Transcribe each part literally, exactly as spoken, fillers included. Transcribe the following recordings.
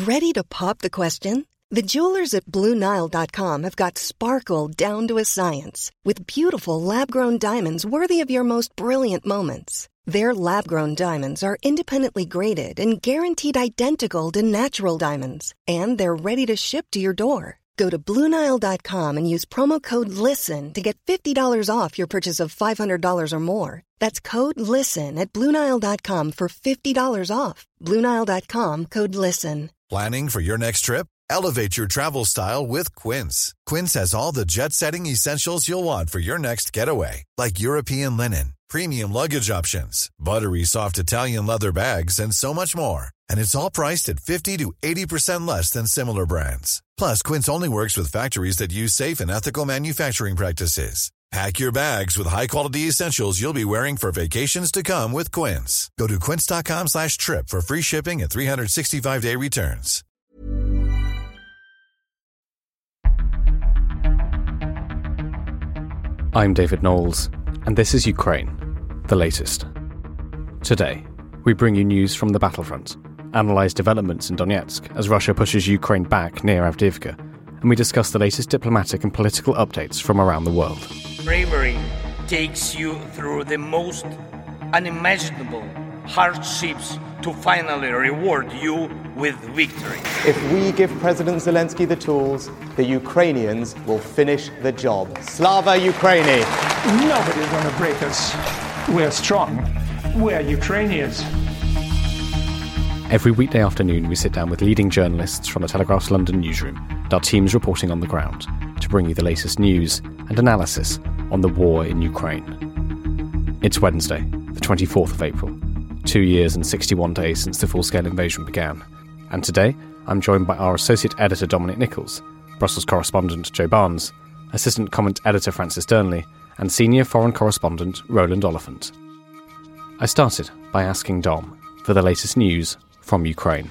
Ready to pop the question? The jewelers at Blue Nile dot com have got sparkle down to a science with beautiful lab-grown diamonds worthy of your most brilliant moments. Their lab-grown diamonds are independently graded and guaranteed identical to natural diamonds, and they're ready to ship to your door. Go to Blue Nile dot com and use promo code LISTEN to get fifty dollars off your purchase of five hundred dollars or more. That's code LISTEN at Blue Nile dot com for fifty dollars off. Blue Nile dot com, code LISTEN. Planning for your next trip? Elevate your travel style with Quince. Quince has all the jet-setting essentials you'll want for your next getaway, like European linen, premium luggage options, buttery soft Italian leather bags, and so much more. And it's all priced at fifty to eighty percent less than similar brands. Plus, Quince only works with factories that use safe and ethical manufacturing practices. Pack your bags with high-quality essentials you'll be wearing for vacations to come with Quince. Go to quince.com slash trip for free shipping and three sixty-five day returns. I'm David Knowles, and this is Ukraine, the latest. Today, we bring you news from the battlefront, analyse developments in Donetsk as Russia pushes Ukraine back near Avdiivka, and we discuss the latest diplomatic and political updates from around the world. Bravery takes you through the most unimaginable hardships to finally reward you with victory. If we give President Zelensky the tools, the Ukrainians will finish the job. Slava Ukraini! Nobody's going to break us. We're strong. We're Ukrainians. Every weekday afternoon, we sit down with leading journalists from the Telegraph's London newsroom and our teams reporting on the ground to bring you the latest news and analysis on the war in Ukraine. It's Wednesday, the twenty-fourth of April, two years and sixty-one days since the full-scale invasion began. And today, I'm joined by our Associate Editor Dominic Nichols, Brussels Correspondent Joe Barnes, Assistant Comment Editor Francis Durnley, and Senior Foreign Correspondent Roland Oliphant. I started by asking Dom for the latest news from Ukraine.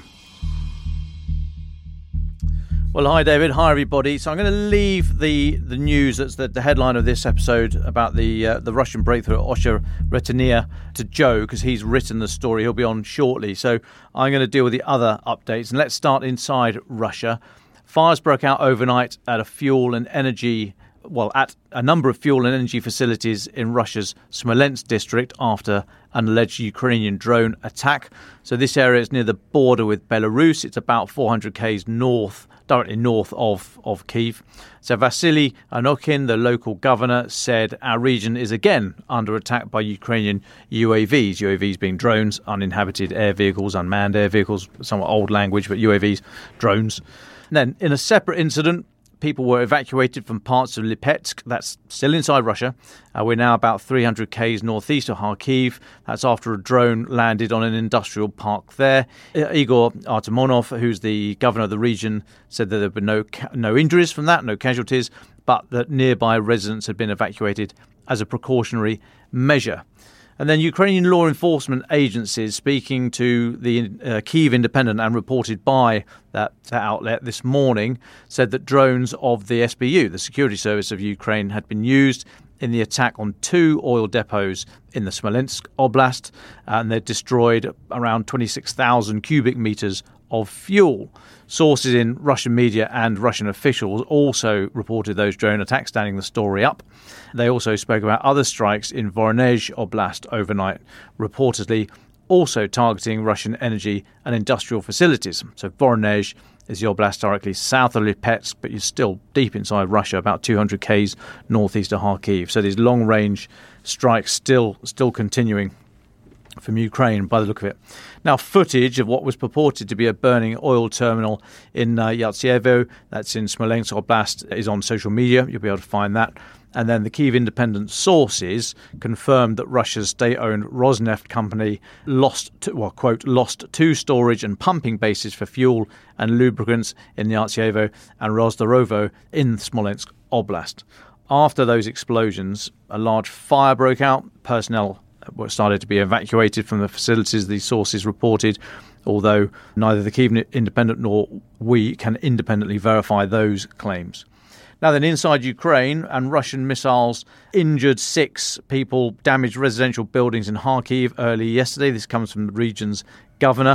Well, hi, David. Hi, everybody. So I'm going to leave the, the news that's the, the headline of this episode about the uh, the Russian breakthrough at Oshcha-Retenia to Joe, because he's written the story. He'll be on shortly. So I'm going to deal with the other updates. And let's start inside Russia. Fires broke out overnight at a fuel and energy, well, at a number of fuel and energy facilities in Russia's Smolensk district after an alleged Ukrainian drone attack. So this area is near the border with Belarus. It's about four hundred kays north, directly north of, of Kyiv. So Vasily Anokhin, the local governor, said our region is again under attack by Ukrainian U A Vs. U A Vs being drones, uninhabited air vehicles, unmanned air vehicles, somewhat old language, but U A Vs, drones. And then in a separate incident, people were evacuated from parts of Lipetsk. That's still inside Russia. Uh, we're now about three hundred kays northeast of Kharkiv. That's after a drone landed on an industrial park there. Uh, Igor Artemonov, who's the governor of the region, said that there have been no, ca- no injuries from that, no casualties, but that nearby residents had been evacuated as a precautionary measure. And then Ukrainian law enforcement agencies, speaking to the uh, Kyiv Independent and reported by that outlet this morning, said that drones of the S B U, the security service of Ukraine, had been used in the attack on two oil depots in the Smolensk Oblast, and they destroyed around twenty-six thousand cubic meters of fuel. Sources in Russian media and Russian officials also reported those drone attacks, standing the story up. They also spoke about other strikes in Voronezh Oblast overnight, reportedly also targeting Russian energy and industrial facilities. So Voronezh is the oblast directly south of Lipetsk, but you're still deep inside Russia, about two hundred kays northeast of Kharkiv. So these long-range strikes still still continuing from Ukraine by the look of it. Now, footage of what was purported to be a burning oil terminal in uh, Yatsevo, that's in Smolensk Oblast, is on social media. You'll be able to find that. And then the Kyiv Independent sources confirmed that Russia's state-owned Rosneft company lost, to, well, quote, lost two storage and pumping bases for fuel and lubricants in Yatsevo and Rozdorovo in Smolensk Oblast. After those explosions, a large fire broke out. Personnel started to be evacuated from the facilities, these sources reported, although neither the Kyiv Independent nor we can independently verify those claims. Now then, inside Ukraine, and Russian missiles injured six people, damaged residential buildings in Kharkiv early yesterday. This comes from the region's governor.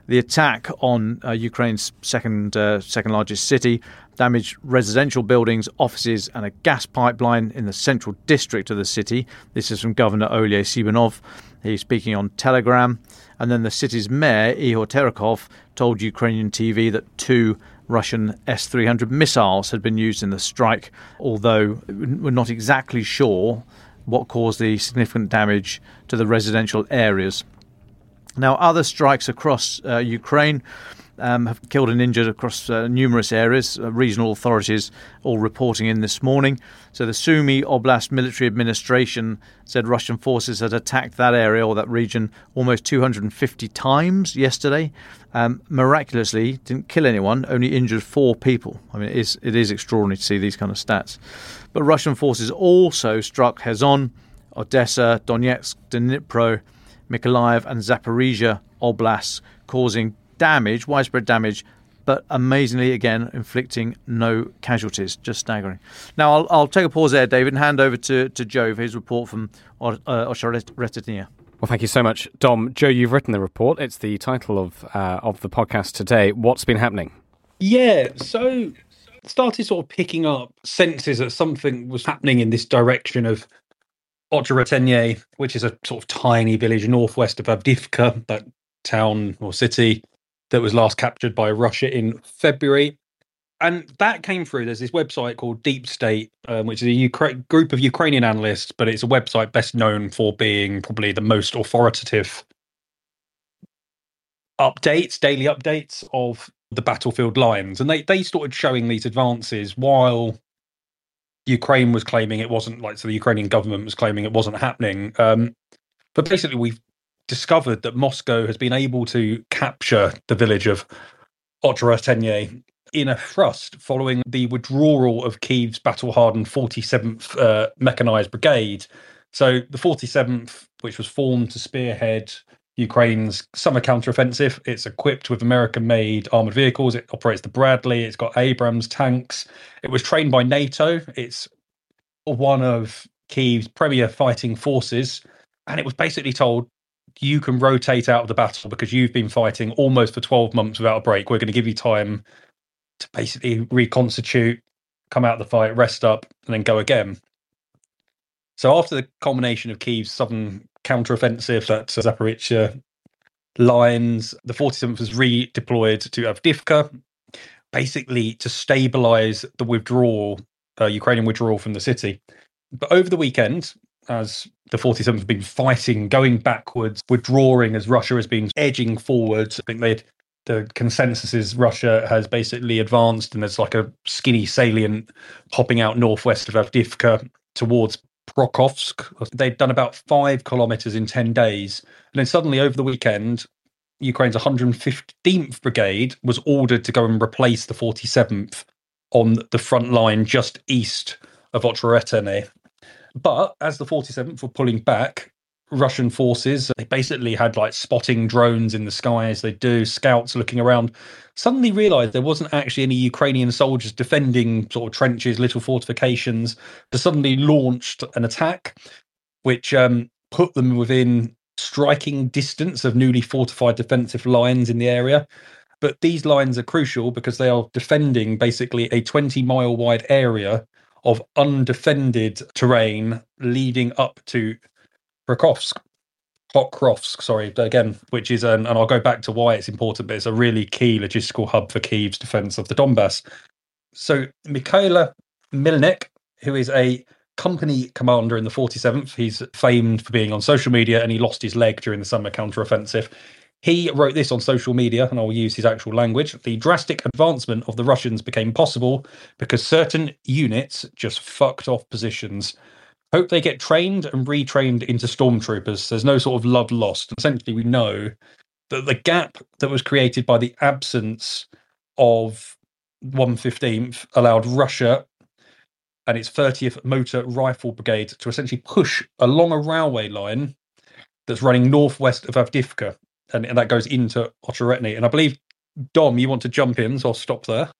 the attack on uh, Ukraine's second uh, second largest city damaged residential buildings, offices and a gas pipeline in the central district of the city. This is from Governor Oleh Sibanov. He's speaking on Telegram. And then the city's mayor, Ihor Terekhov, told Ukrainian T V that two Russian S three hundred missiles had been used in the strike, although we're not exactly sure what caused the significant damage to the residential areas. Now, other strikes across uh, Ukraine um, have killed and injured across uh, numerous areas. Uh, regional authorities all reporting in this morning. So the Sumy Oblast Military Administration said Russian forces had attacked that area or that region almost two hundred fifty times yesterday. Um, miraculously, didn't kill anyone, only injured four people. I mean, it is, it is extraordinary to see these kind of stats. But Russian forces also struck Kherson, Odessa, Donetsk, Dnipro, Mykolaiv and Zaporizhia oblasts, causing damage, widespread damage, but amazingly, again, inflicting no casualties. Just staggering. Now, I'll, I'll take a pause there, David, and hand over to, to Joe for his report from uh, Ocharetnia. Well, thank you so much, Dom. Joe, you've written the report. It's the title of uh, of the podcast today. What's been happening? Yeah, so started sort of picking up senses that something was happening in this direction of Ocharetnia, which is a sort of tiny village northwest of Avdiivka, that town or city that was last captured by Russia in February. And that came through. There's this website called Deep State, um, which is a Ukra- group of Ukrainian analysts, but it's a website best known for being probably the most authoritative updates, daily updates of the battlefield lines. And they, they started showing these advances while Ukraine was claiming it wasn't, like, so the Ukrainian government was claiming it wasn't happening. Um, but basically, we've discovered that Moscow has been able to capture the village of Ocharetnia in a thrust following the withdrawal of Kyiv's battle-hardened forty-seventh uh, Mechanized Brigade. So the forty-seventh, which was formed to spearhead Ukraine's summer counteroffensive, it's equipped with American-made armoured vehicles. It operates the Bradley. It's got Abrams tanks. It was trained by NATO. It's one of Kyiv's premier fighting forces. And it was basically told, you can rotate out of the battle because you've been fighting almost for twelve months without a break. We're going to give you time to basically reconstitute, come out of the fight, rest up, and then go again. So after the culmination of Kyiv's southern counteroffensive at Zaporizhia lines, the forty-seventh was redeployed to Avdiivka, basically to stabilise the withdrawal, uh, Ukrainian withdrawal from the city. But over the weekend, as the forty-seventh have been fighting, going backwards, withdrawing as Russia has been edging forwards, I think they'd the consensus is Russia has basically advanced and there's like a skinny salient hopping out northwest of Avdiivka towards Prokhovsk. They'd done about five kilometres in ten days. And then suddenly over the weekend, Ukraine's one hundred fifteenth Brigade was ordered to go and replace the forty-seventh on the front line just east of Ocharetnia. But as the forty-seventh were pulling back, Russian forces, they basically had like spotting drones in the sky as they do, scouts looking around, suddenly realised there wasn't actually any Ukrainian soldiers defending sort of trenches, little fortifications. They suddenly launched an attack, which um, put them within striking distance of newly fortified defensive lines in the area. But these lines are crucial because they are defending basically a twenty mile wide area of undefended terrain leading up to Prokhovsk, Pokrovsk, sorry, again, which is, an, and I'll go back to why it's important, but it's a really key logistical hub for Kyiv's defense of the Donbass. So Mikhailo Milnik, who is a company commander in the forty-seventh, he's famed for being on social media and he lost his leg during the summer counteroffensive. He wrote this on social media, and I'll use his actual language. The drastic advancement of the Russians became possible because certain units just fucked off positions. Hope they get trained and retrained into stormtroopers. There's no sort of love lost. Essentially, we know that the gap that was created by the absence of one fifteenth allowed Russia and its thirtieth Motor Rifle Brigade to essentially push along a railway line that's running northwest of Avdiivka, and, and that goes into Ocharetnia. And I believe, Dom, you want to jump in, so I'll stop there.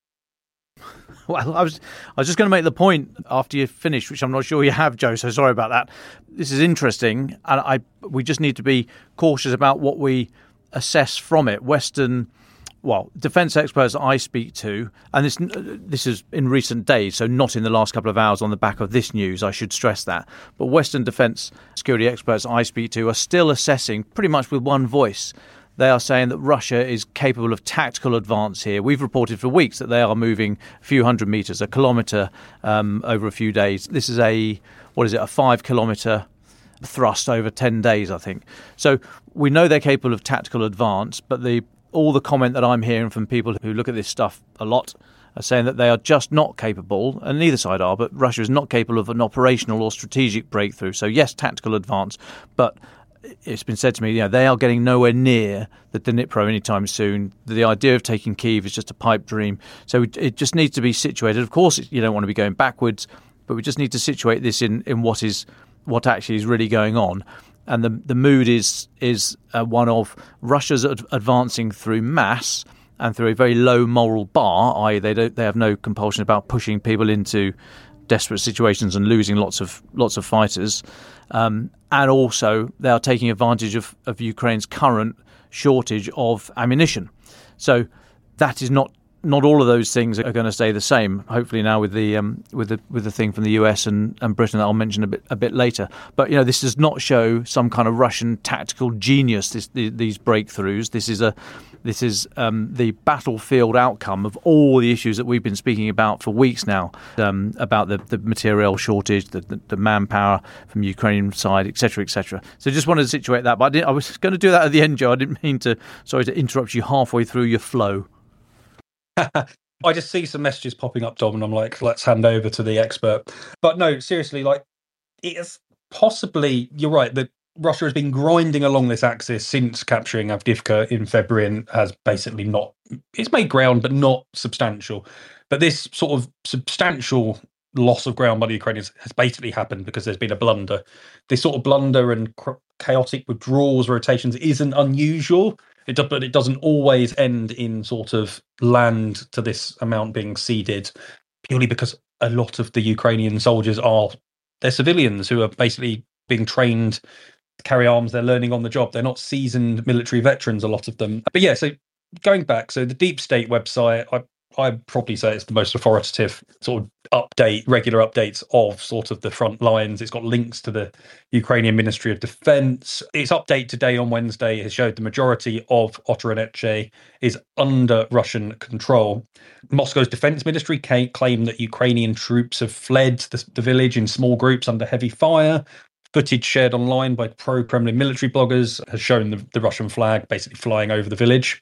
Well, I was I was just going to make the point after you finished, which I'm not sure you have, Joe, so sorry about that. This is interesting, and I we just need to be cautious about what we assess from it. Western, well, defence experts I speak to, and this this is in recent days, so not in the last couple of hours on the back of this news, I should stress that. But Western defence security experts I speak to are still assessing pretty much with one voice. They are saying that Russia is capable of tactical advance here. We've reported for weeks that they are moving a few hundred metres, a kilometre um, over a few days. This is a, what is it, a five kilometre thrust over ten days, I think. So we know they're capable of tactical advance, but the all the comment that I'm hearing from people who look at this stuff a lot are saying that they are just not capable, and neither side are, but Russia is not capable of an operational or strategic breakthrough. So yes, tactical advance, but it's been said to me, you know, they are getting nowhere near the Dnipro anytime soon. The idea of taking Kyiv is just a pipe dream. So it just needs to be situated. Of course, you don't want to be going backwards, but we just need to situate this in, in what is what actually is really going on. And the the mood is is uh, one of Russia's ad- advancing through mass and through a very low moral bar, that is, they don't they have no compulsion about pushing people into desperate situations and losing lots of lots of fighters, um, and also they are taking advantage of, of Ukraine's current shortage of ammunition. So that is not. Not all of those things are going to stay the same. Hopefully now with the um, with the with the thing from the U S and, and Britain that I'll mention a bit a bit later. But you know, this does not show some kind of Russian tactical genius. This, the, these breakthroughs. This is a this is um, the battlefield outcome of all the issues that we've been speaking about for weeks now, um, about the, the material shortage, the, the, the manpower from Ukrainian side, et cetera, et cetera. So just wanted to situate that. But I, didn't, I was going to do that at the end, Joe. I didn't mean to. Sorry to interrupt you halfway through your flow. I just see some messages popping up, Dom, and I'm like, let's hand over to the expert. But no, seriously, like, it is possibly, you're right, that Russia has been grinding along this axis since capturing Avdiivka in February and has basically not, it's made ground, but not substantial. But this sort of substantial loss of ground by the Ukrainians has basically happened because there's been a blunder. This sort of blunder and chaotic withdrawals, rotations isn't unusual. It does, but it doesn't always end in sort of land to this amount being ceded, purely because a lot of the Ukrainian soldiers are they're civilians who are basically being trained to carry arms. They're learning on the job. They're not seasoned military veterans, a lot of them. But yeah, so going back, so the Deep State website, I I'd probably say it's the most authoritative sort of update, regular updates of sort of the front lines. It's got links to the Ukrainian Ministry of Defense. Its update today on Wednesday has showed the majority of Otternetsy is under Russian control. Moscow's defense ministry claimed that Ukrainian troops have fled the, the village in small groups under heavy fire. Footage shared online by pro-Kremlin military bloggers has shown the, the Russian flag basically flying over the village.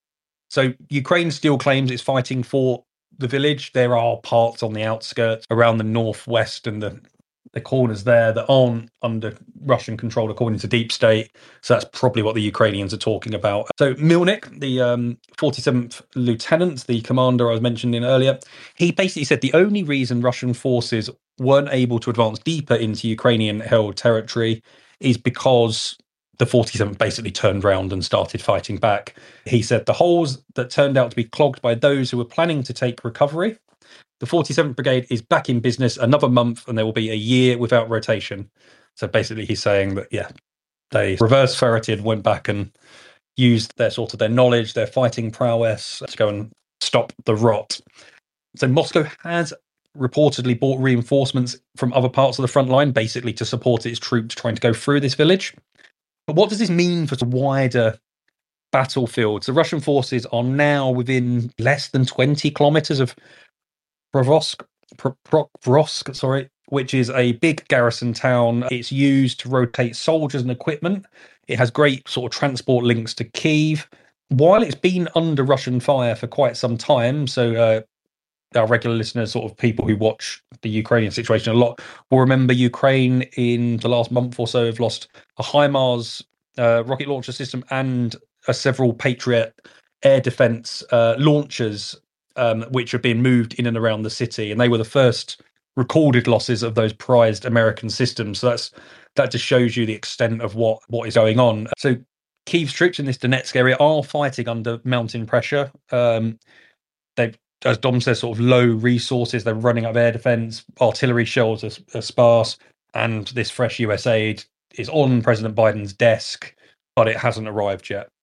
So Ukraine still claims it's fighting for the village. There are parts on the outskirts around the northwest and the, the corners there that aren't under Russian control, according to Deep State. So that's probably what the Ukrainians are talking about. So Milnik, the um, forty-seventh Lieutenant, the commander I was mentioning earlier, he basically said the only reason Russian forces weren't able to advance deeper into Ukrainian-held territory is because the forty-seventh basically turned round and started fighting back. He said the holes that turned out to be clogged by those who were planning to take recovery. The forty-seventh Brigade is back in business another month and there will be a year without rotation. So basically he's saying that, yeah, they reverse ferreted, went back and used their sort of their knowledge, their fighting prowess to go and stop the rot. So Moscow has reportedly bought reinforcements from other parts of the front line, basically to support its troops trying to go through this village. But what does this mean for the wider battlefields? The Russian forces are now within less than twenty kilometers of Pokrovsk, Pokrovsk, sorry, which is a big garrison town. It's used to rotate soldiers and equipment. It has great sort of transport links to Kyiv. While it's been under Russian fire for quite some time, so uh, our regular listeners, sort of people who watch the Ukrainian situation a lot, will remember Ukraine in the last month or so have lost a HIMARS uh, rocket launcher system and uh, several Patriot air defense uh, launchers, um, which have been moved in and around the city. And they were the first recorded losses of those prized American systems. So that's that just shows you the extent of what, what is going on. So Kyiv's troops in this Donetsk area are fighting under mounting pressure. Um, they've As Dom says, sort of low resources. They're running out of air defense. Artillery shells are, are sparse. And this fresh U S aid is on President Biden's desk, but it hasn't arrived yet.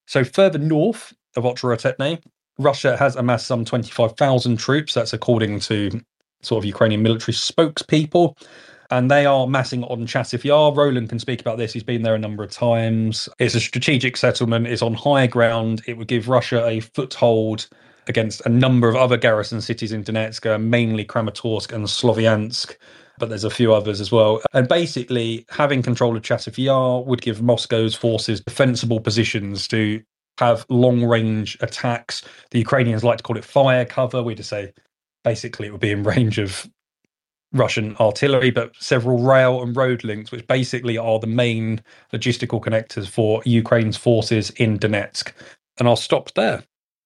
So further north of Ocheretny, Russia has amassed some twenty-five thousand troops. That's according to sort of Ukrainian military spokespeople. And they are massing on Chasiv Yar. Roland can speak about this. He's been there a number of times. It's a strategic settlement. It's on high ground. It would give Russia a foothold against a number of other garrison cities in Donetsk, mainly Kramatorsk and Sloviansk, but there's a few others as well. And basically, having control of Chasiv Yar would give Moscow's forces defensible positions to have long-range attacks. The Ukrainians like to call it fire cover. We just say basically it would be in range of Russian artillery, but several rail and road links, which basically are the main logistical connectors for Ukraine's forces in Donetsk. And I'll stop there.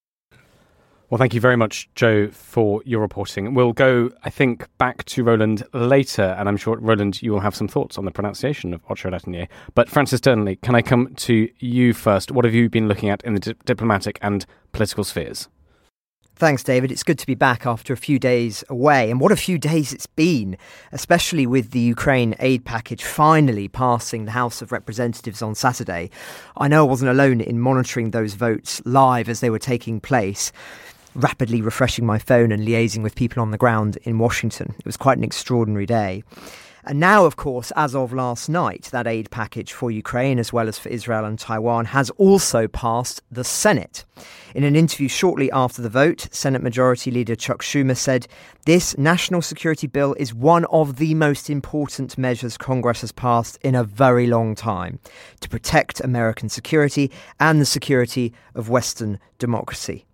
Well, thank you very much, Joe, for your reporting. We'll go, I think, back to Roland later, and I'm sure, Roland, you will have some thoughts on the pronunciation of Ocheretny. But Francis Dearnley, can I come to you first? What have you been looking at in the di- diplomatic and political spheres? Thanks, David. It's good to be back after a few days away. And what a few days it's been, especially with the Ukraine aid package finally passing the House of Representatives on Saturday. I know I wasn't alone in monitoring those votes live as they were taking place, rapidly refreshing my phone and liaising with people on the ground in Washington. It was quite an extraordinary day. And now, of course, as of last night, that aid package for Ukraine, as well as for Israel and Taiwan, has also passed the Senate. In an interview shortly after the vote, Senate Majority Leader Chuck Schumer said, "This national security bill is one of the most important measures Congress has passed in a very long time to protect American security and the security of Western democracy."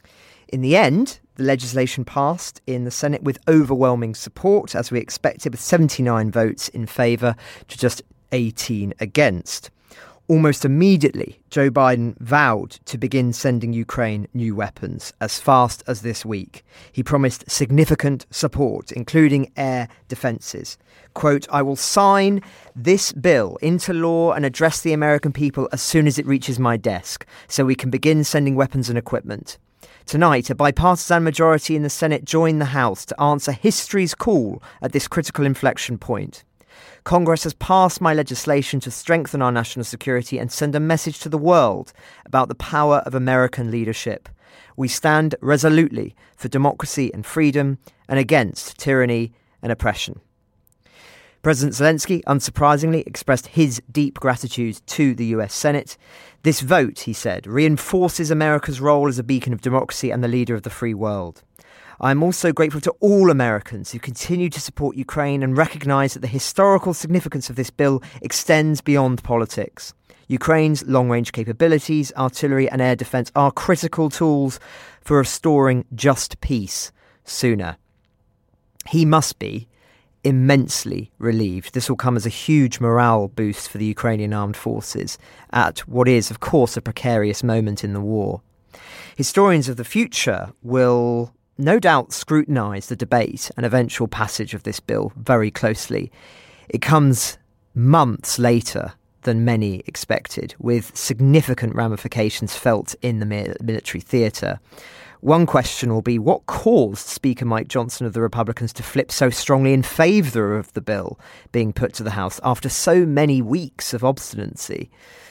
In the end, the legislation passed in the Senate with overwhelming support, as we expected, with seventy-nine votes in favour to just eighteen against. Almost immediately, Joe Biden vowed to begin sending Ukraine new weapons as fast as this week. He promised significant support, including air defences. Quote, "I will sign this bill into law and address the American people as soon as it reaches my desk, so we can begin sending weapons and equipment." Tonight, a bipartisan majority in the Senate joined the House to answer history's call at this critical inflection point. Congress has passed my legislation to strengthen our national security and send a message to the world about the power of American leadership. We stand resolutely for democracy and freedom and against tyranny and oppression. President Zelensky, unsurprisingly, expressed his deep gratitude to the U S Senate. This vote, he said, reinforces America's role as a beacon of democracy and the leader of the free world. I'm also grateful to all Americans who continue to support Ukraine and recognise that the historical significance of this bill extends beyond politics. Ukraine's long-range capabilities, artillery and air defence are critical tools for restoring just peace sooner. He must be immensely relieved. This will come as a huge morale boost for the Ukrainian armed forces at what is, of course, a precarious moment in the war. Historians of the future will no doubt scrutinise the debate and eventual passage of this bill very closely. It comes months later than many expected, with significant ramifications felt in the military theatre. One question will be, what caused Speaker Mike Johnson of the Republicans to flip so strongly in favour of the bill being put to the House after so many weeks of obstinacy?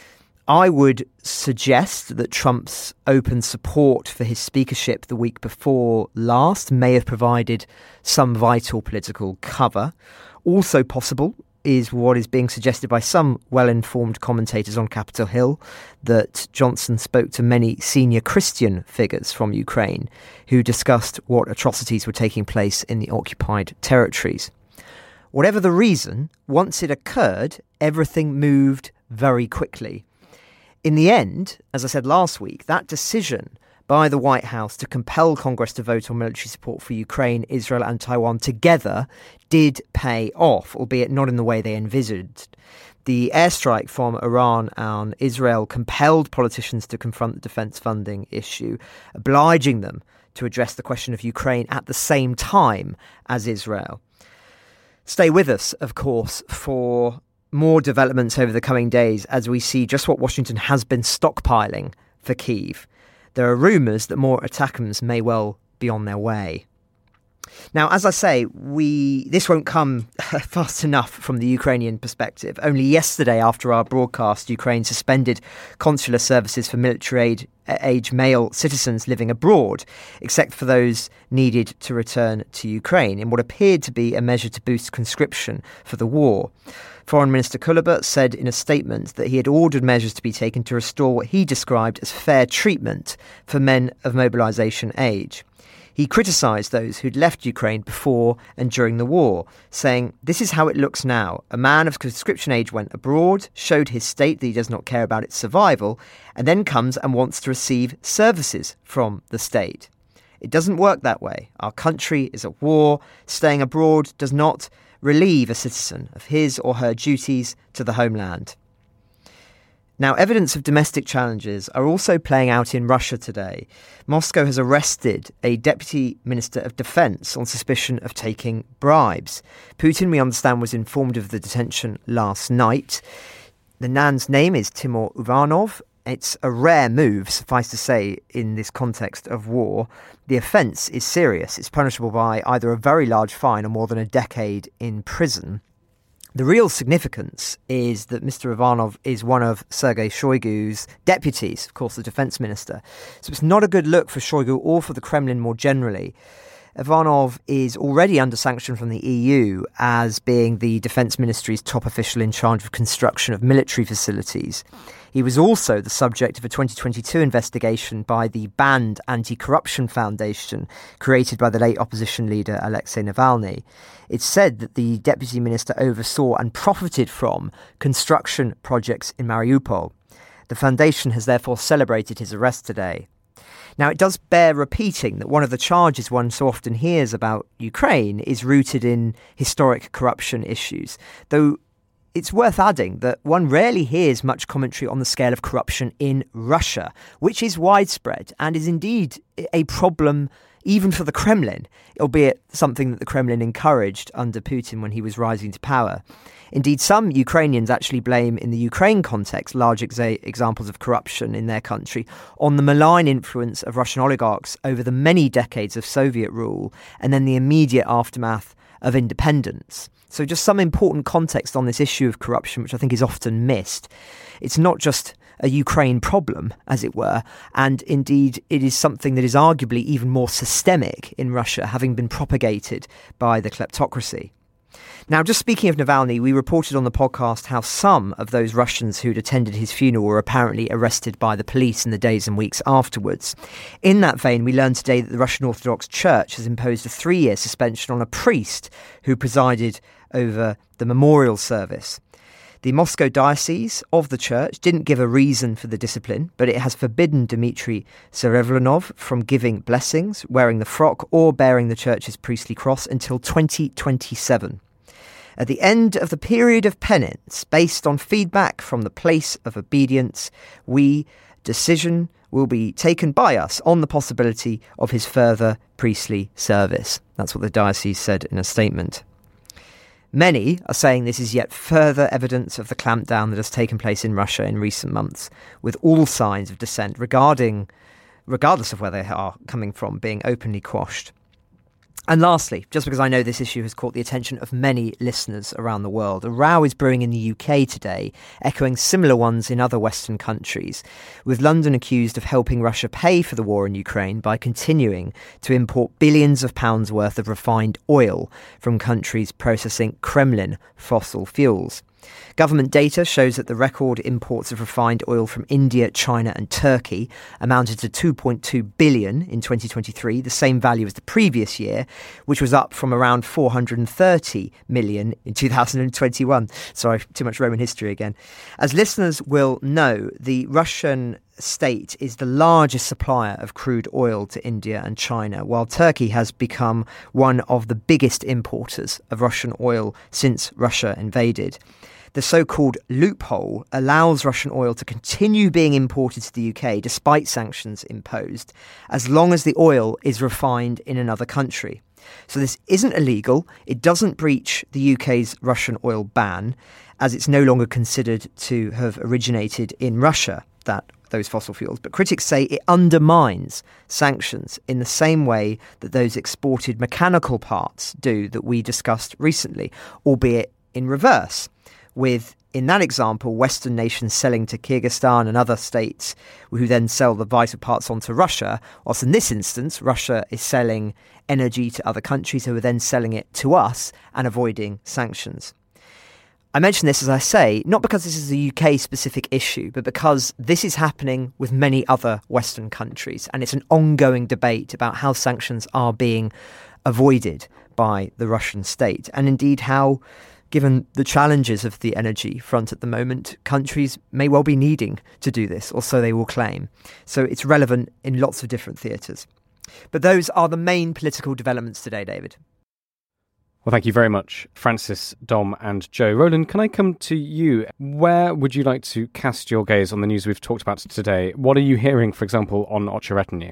I would suggest that Trump's open support for his speakership the week before last may have provided some vital political cover. Also possible is what is being suggested by some well-informed commentators on Capitol Hill, that Johnson spoke to many senior Christian figures from Ukraine who discussed what atrocities were taking place in the occupied territories. Whatever the reason, once it occurred, everything moved very quickly. In the end, as I said last week, that decision by the White House to compel Congress to vote on military support for Ukraine, Israel and Taiwan together did pay off, albeit not in the way they envisaged. The airstrike from Iran on Israel compelled politicians to confront the defence funding issue, obliging them to address the question of Ukraine at the same time as Israel. Stay with us, of course, for more developments over the coming days as we see just what Washington has been stockpiling for Kyiv. There are rumours that more attackers may well be on their way. Now, as I say, we this won't come fast enough from the Ukrainian perspective. Only yesterday, after our broadcast, Ukraine suspended consular services for military aid, age male citizens living abroad, except for those needed to return to Ukraine, in what appeared to be a measure to boost conscription for the war. Foreign Minister Kuleba said in a statement that he had ordered measures to be taken to restore what he described as fair treatment for men of mobilisation age. He criticised those who'd left Ukraine before and during the war, saying, "This is how it looks now. A man of conscription age went abroad, showed his state that he does not care about its survival, and then comes and wants to receive services from the state. It doesn't work that way. Our country is at war. Staying abroad does not relieve a citizen of his or her duties to the homeland." Now, evidence of domestic challenges are also playing out in Russia today. Moscow has arrested a deputy minister of defence on suspicion of taking bribes. Putin, we understand, was informed of the detention last night. The man's name is Timur Uvanov. It's a rare move, suffice to say, in this context of war. The offence is serious. It's punishable by either a very large fine or more than a decade in prison. The real significance is that Mister Ivanov is one of Sergei Shoigu's deputies, of course, the defence minister. So it's not a good look for Shoigu or for the Kremlin more generally. Ivanov is already under sanction from the E U as being the defence ministry's top official in charge of construction of military facilities. He was also the subject of a twenty twenty-two investigation by the banned Anti-Corruption Foundation created by the late opposition leader Alexei Navalny. It's said that the deputy minister oversaw and profited from construction projects in Mariupol. The foundation has therefore celebrated his arrest today. Now, it does bear repeating that one of the charges one so often hears about Ukraine is rooted in historic corruption issues, though it's worth adding that one rarely hears much commentary on the scale of corruption in Russia, which is widespread and is indeed a problem even for the Kremlin, albeit something that the Kremlin encouraged under Putin when he was rising to power. Indeed, some Ukrainians actually blame, in the Ukraine context, large exa- examples of corruption in their country on the malign influence of Russian oligarchs over the many decades of Soviet rule and then the immediate aftermath of independence. So just some important context on this issue of corruption, which I think is often missed. It's not just a Ukraine problem, as it were, and indeed it is something that is arguably even more systemic in Russia, having been propagated by the kleptocracy. Now, just speaking of Navalny, we reported on the podcast how some of those Russians who'd attended his funeral were apparently arrested by the police in the days and weeks afterwards. In that vein, we learned today that the Russian Orthodox Church has imposed a three-year suspension on a priest who presided over the memorial service. The Moscow Diocese of the Church didn't give a reason for the discipline, but it has forbidden Dmitry Zarevlyanov from giving blessings, wearing the frock or bearing the church's priestly cross until twenty twenty-seven. At the end of the period of penance, based on feedback from the place of obedience, we decision will be taken by us on the possibility of his further priestly service. That's what the diocese said in a statement. Many are saying this is yet further evidence of the clampdown that has taken place in Russia in recent months, with all signs of dissent regarding, regardless of where they are coming from, being openly quashed. And lastly, just because I know this issue has caught the attention of many listeners around the world, a row is brewing in the U K today, echoing similar ones in other Western countries, with London accused of helping Russia pay for the war in Ukraine by continuing to import billions of pounds worth of refined oil from countries processing Kremlin fossil fuels. Government data shows that the record imports of refined oil from India, China and Turkey amounted to two point two billion in twenty twenty-three, the same value as the previous year, which was up from around four hundred thirty million in two thousand twenty-one. Sorry, too much Roman history again. As listeners will know, the Russian state is the largest supplier of crude oil to India and China, while Turkey has become one of the biggest importers of Russian oil since Russia invaded. The so-called loophole allows Russian oil to continue being imported to the U K despite sanctions imposed, as long as the oil is refined in another country. So this isn't illegal. It doesn't breach the U K's Russian oil ban, as it's no longer considered to have originated in Russia, that those fossil fuels, but critics say it undermines sanctions in the same way that those exported mechanical parts do that we discussed recently, albeit in reverse, with, in that example, Western nations selling to Kyrgyzstan and other states who then sell the vital parts onto Russia, whilst in this instance, Russia is selling energy to other countries who are then selling it to us and avoiding sanctions. I mention this, as I say, not because this is a U K-specific issue, but because this is happening with many other Western countries, and it's an ongoing debate about how sanctions are being avoided by the Russian state, and indeed how, given the challenges of the energy front at the moment, countries may well be needing to do this, or so they will claim. So it's relevant in lots of different theatres. But those are the main political developments today, David. Well, thank you very much, Francis, Dom and Joe. Roland, can I come to you? Where would you like to cast your gaze on the news we've talked about today? What are you hearing, for example, on Ocheretny?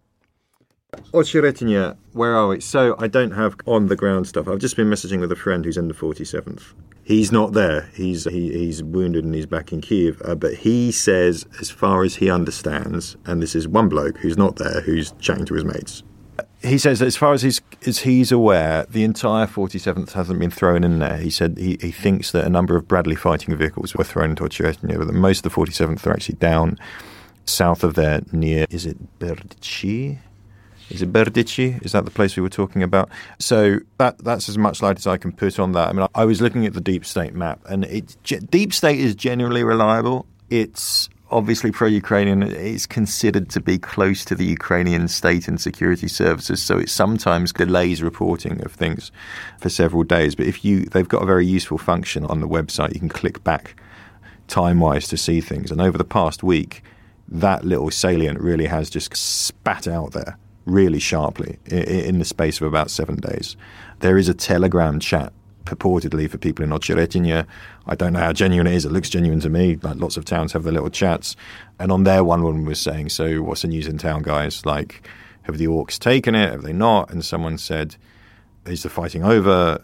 Ocheretny, where are we? So I don't have on-the-ground stuff. I've just been messaging with a friend who's in the forty-seventh. He's not there. He's he, he's wounded and he's back in Kiev. Uh, but he says, as far as he understands, and this is one bloke who's not there, who's chatting to his mates, he says that as far as he's, as he's aware, the entire forty-seventh hasn't been thrown in there. He said he, he thinks that a number of Bradley fighting vehicles were thrown into Ocheretny, but that most of the forty-seventh are actually down south of there near, is it Berdichi? Is it Berdichi? Is that the place we were talking about? So that that's as much light as I can put on that. I mean, I was looking at the deep state map, and it, deep state is generally reliable. It's obviously pro-Ukrainian. It's considered to be close to the Ukrainian state and security services, so it sometimes delays reporting of things for several days. But if you, they've got a very useful function on the website. You can click back time-wise to see things. And over the past week, that little salient really has just spat out there really sharply in the space of about seven days. There is a Telegram chat purportedly for people in Ocheretny. I don't know how genuine it is. It looks genuine to me. Like, lots of towns have their little chats. And on there, one woman was saying, so what's the news in town, guys? Like, have the orcs taken it? Have they not? And someone said, is the fighting over?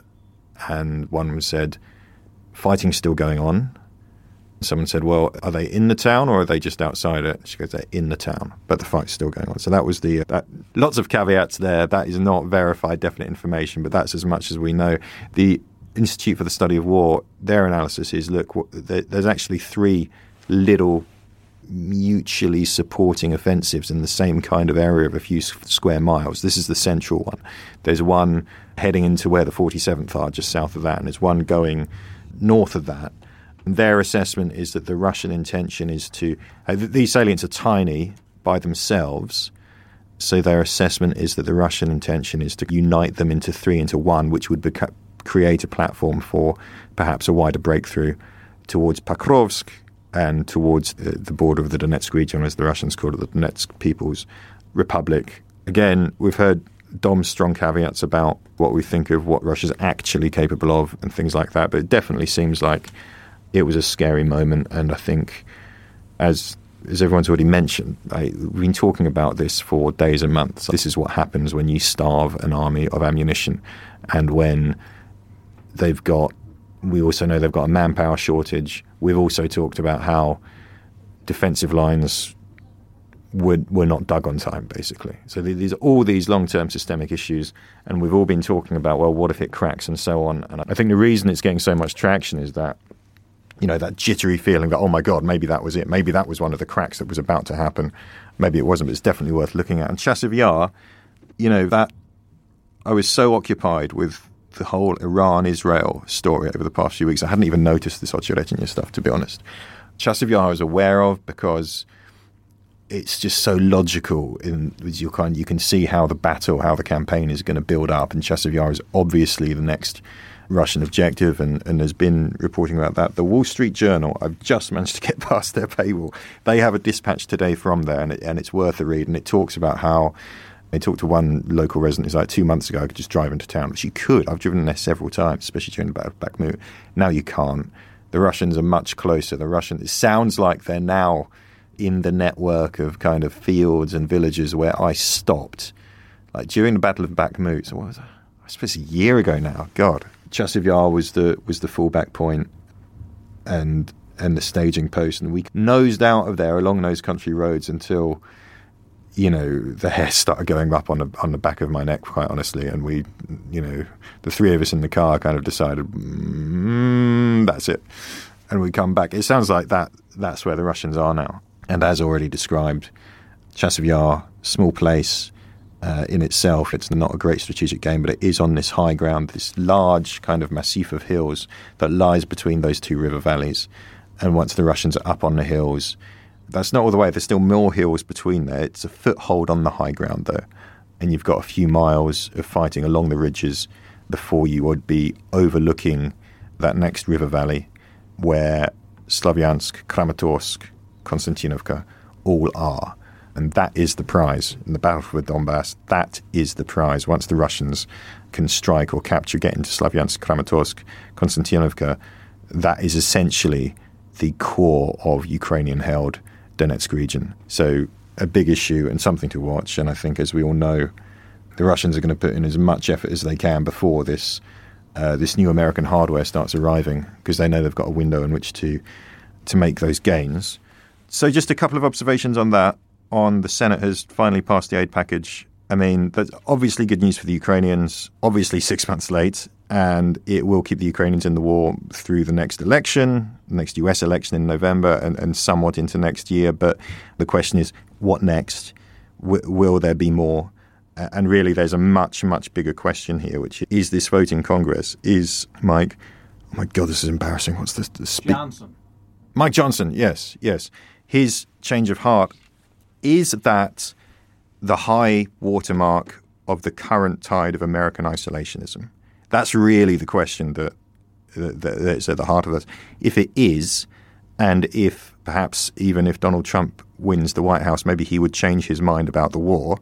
And one said, fighting's still going on. Someone said, well, are they in the town or are they just outside it? She goes, they're in the town, but the fight's still going on. So that was the, uh, that, lots of caveats there. That is not verified, definite information, but that's as much as we know. The Institute for the Study of War, their analysis is, look, there, there's actually three little mutually supporting offensives in the same kind of area of a few square miles. This is the central one. There's one heading into where the forty-seventh are, just south of that, and there's one going north of that. Their assessment is that the Russian intention is to... Uh, these salients are tiny by themselves, so their assessment is that the Russian intention is to unite them into three, into one, which would beca- create a platform for perhaps a wider breakthrough towards Pokrovsk and towards the, the border of the Donetsk region, as the Russians call it, the Donetsk People's Republic. Again, we've heard Dom's strong caveats about what we think of what Russia's actually capable of and things like that, but it definitely seems like it was a scary moment, and I think, as as everyone's already mentioned, I, we've been talking about this for days and months. This is what happens when you starve an army of ammunition, and when they've got, we also know they've got a manpower shortage. We've also talked about how defensive lines were, were not dug on time, basically. So these are all these long-term systemic issues, and we've all been talking about, well, what if it cracks and so on. And I think the reason it's getting so much traction is that, you know, that jittery feeling that, oh my God, maybe that was it. Maybe that was one of the cracks that was about to happen. Maybe it wasn't, but it's definitely worth looking at. And Chasiv Yar, you know, that I was so occupied with the whole Iran-Israel story over the past few weeks. I hadn't even noticed this Ocheretny stuff, to be honest. Chasiv Yar I was aware of because it's just so logical. In you kind, you can see how the battle, how the campaign is going to build up. And Chasiv Yar is obviously the next Russian objective, and, and has been reporting about that. The Wall Street Journal, I've just managed to get past their paywall. They have a dispatch today from there, and, it, and it's worth a read. And it talks about how they talked to one local resident who's like, two months ago I could just drive into town, which you could. I've driven in there several times, especially during the Battle of Bakhmut. Now you can't. The Russians are much closer. The Russians, it sounds like they're now in the network of kind of fields and villages where I stopped. Like during the Battle of Bakhmut, so what was that? I suppose a year ago now. God. Chasiv Yar was the was the fallback point, and and the staging post, and we nosed out of there along those country roads until, you know, the hair started going up on the on the back of my neck, quite honestly. And we, you know, the three of us in the car kind of decided, mm, that's it. And we come back. It sounds like that that's where the Russians are now. And as already described, Chasiv Yar, small place uh, in itself. It's not a great strategic game, but it is on this high ground, this large kind of massif of hills that lies between those two river valleys. And once the Russians are up on the hills, that's not all the way. There's still more hills between there. It's a foothold on the high ground, though. And you've got a few miles of fighting along the ridges before you would be overlooking that next river valley where Slavyansk, Kramatorsk, Konstantinovka all are. And that is the prize. In the battle for Donbass, that is the prize. Once the Russians can strike or capture, get into Slavyansk, Kramatorsk, Konstantinovka, that is essentially the core of Ukrainian-held Donetsk region. So a big issue and something to watch. And I think, as we all know, the Russians are going to put in as much effort as they can before this uh, this new American hardware starts arriving, because they know they've got a window in which to to make those gains. So just a couple of observations on that. On the Senate has finally passed the aid package. I mean, that's obviously good news for the Ukrainians, obviously six months late, and it will keep the Ukrainians in the war through the next election, the next U S election in November, and, and somewhat into next year. But the question is, what next? W- will there be more? Uh, and really, there's a much, much bigger question here, which is this vote in Congress. Is Mike, oh my God, this is embarrassing. What's this? The spe- Johnson. Mike Johnson, yes, yes. His change of heart, is that the high watermark of the current tide of American isolationism? That's really the question that, that that's at the heart of this. If it is, and if perhaps even if Donald Trump wins the White House, maybe he would change his mind about the war,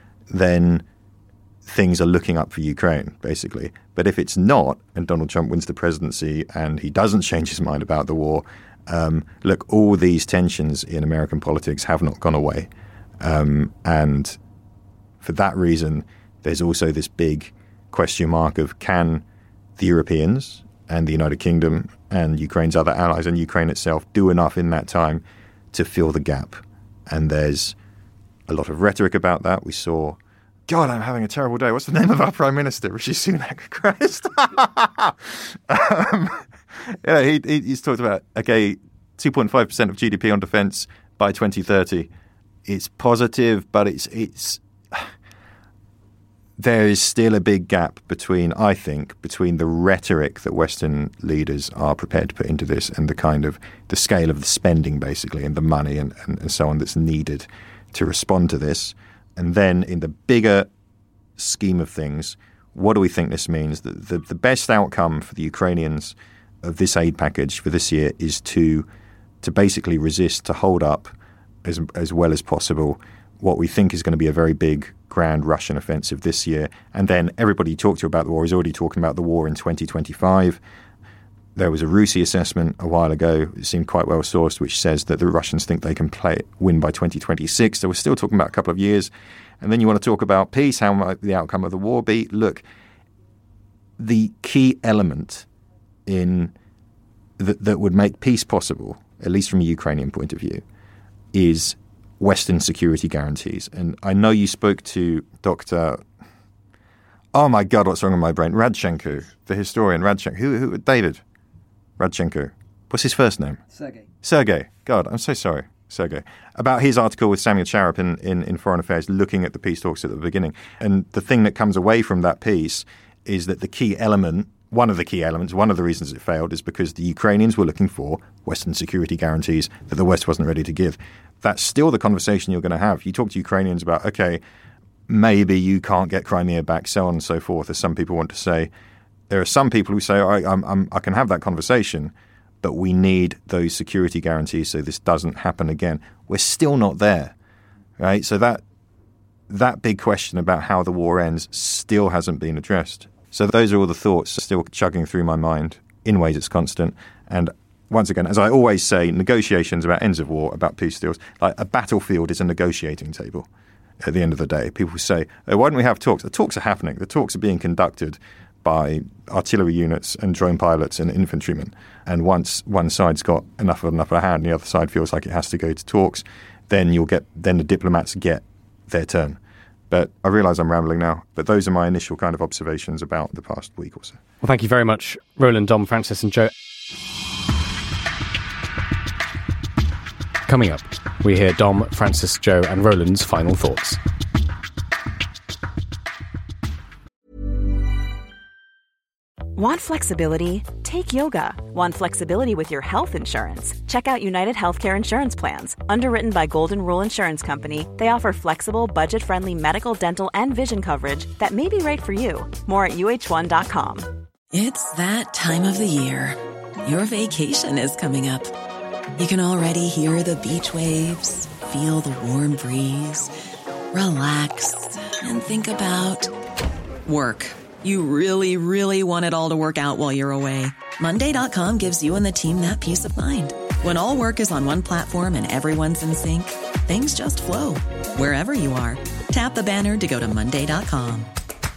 then things are looking up for Ukraine, basically. But if it's not, and Donald Trump wins the presidency and he doesn't change his mind about the war, um, look, all these tensions in American politics have not gone away. Um, and for that reason, there's also this big question mark of, can the Europeans and the United Kingdom and Ukraine's other allies and Ukraine itself do enough in that time to fill the gap? And there's a lot of rhetoric about that. We saw, God, I'm having a terrible day. What's the name of our Prime Minister? Rishi Sunak. Christ. um, yeah, he, he, he's talked about, okay, two point five percent of G D P on defence by twenty thirty. It's positive, but it's it's there is still a big gap between, I think, between the rhetoric that Western leaders are prepared to put into this and the kind of the scale of the spending, basically, and the money and, and, and so on that's needed to respond to this. And then in the bigger scheme of things, what do we think this means? The, the, the best outcome for the Ukrainians of this aid package for this year is to to basically resist, to hold up as as well as possible what we think is going to be a very big, grand Russian offensive this year. And then everybody you talk to about the war is already talking about the war in twenty twenty-five. There was a RUSI assessment a while ago, it seemed quite well sourced, which says that the Russians think they can play win by twenty twenty-six. So we're still talking about a couple of years. And then you want to talk about peace, how might the outcome of the war be? Look, the key element in th- that would make peace possible, at least from a Ukrainian point of view, is Western security guarantees. And I know you spoke to Doctor Oh my God, what's wrong with my brain? Radchenko, the historian Radchenko. Who, who? David Radchenko. What's his first name? Sergei. Sergei. God, I'm so sorry. Sergei. About his article with Samuel Charap in, in, in Foreign Affairs, looking at the peace talks at the beginning. And the thing that comes away from that piece is that the key element, one of the key elements, one of the reasons it failed is because the Ukrainians were looking for Western security guarantees that the West wasn't ready to give. That's still the conversation you're going to have. You talk to Ukrainians about, okay, maybe you can't get Crimea back, so on and so forth, as some people want to say. There are some people who say, I, I'm, I'm, I can have that conversation, but we need those security guarantees so this doesn't happen again. We're still not there, right? So that that big question about how the war ends still hasn't been addressed. So those are all the thoughts still chugging through my mind. In ways it's constant. And once again, as I always say, negotiations about ends of war, about peace deals, like a battlefield is a negotiating table. At the end of the day, people say, oh, why don't we have talks? The talks are happening. The talks are being conducted by artillery units and drone pilots and infantrymen. And once one side's got enough of an upper hand and the other side feels like it has to go to talks, then you'll get then the diplomats get their turn. But I realise I'm rambling now, but those are my initial kind of observations about the past week or so. Well, thank you very much, Roland, Dom, Francis and Joe. Coming up, we hear Dom, Francis, Joe and Roland's final thoughts. Want flexibility? Take yoga. Want flexibility with your health insurance? Check out United Healthcare Insurance Plans. Underwritten by Golden Rule Insurance Company, they offer flexible, budget-friendly medical, dental, and vision coverage that may be right for you. More at U H one dot com. It's that time of the year. Your vacation is coming up. You can already hear the beach waves, feel the warm breeze, relax, and think about work. You really, really want it all to work out while you're away. Monday dot com gives you and the team that peace of mind. When all work is on one platform and everyone's in sync, things just flow. Wherever you are, tap the banner to go to Monday dot com.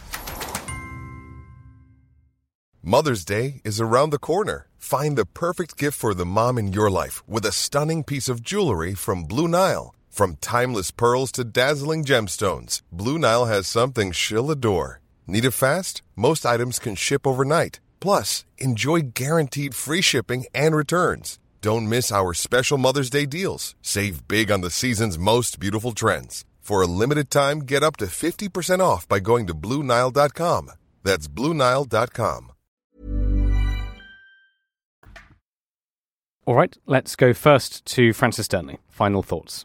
Mother's Day is around the corner. Find the perfect gift for the mom in your life with a stunning piece of jewelry from Blue Nile. From timeless pearls to dazzling gemstones, Blue Nile has something she'll adore. Need it fast? Most items can ship overnight. Plus, enjoy guaranteed free shipping and returns. Don't miss our special Mother's Day deals. Save big on the season's most beautiful trends. For a limited time, get up to fifty percent off by going to Blue Nile dot com. That's Blue Nile dot com. All right, let's go first to Francis Dearnley. Final thoughts.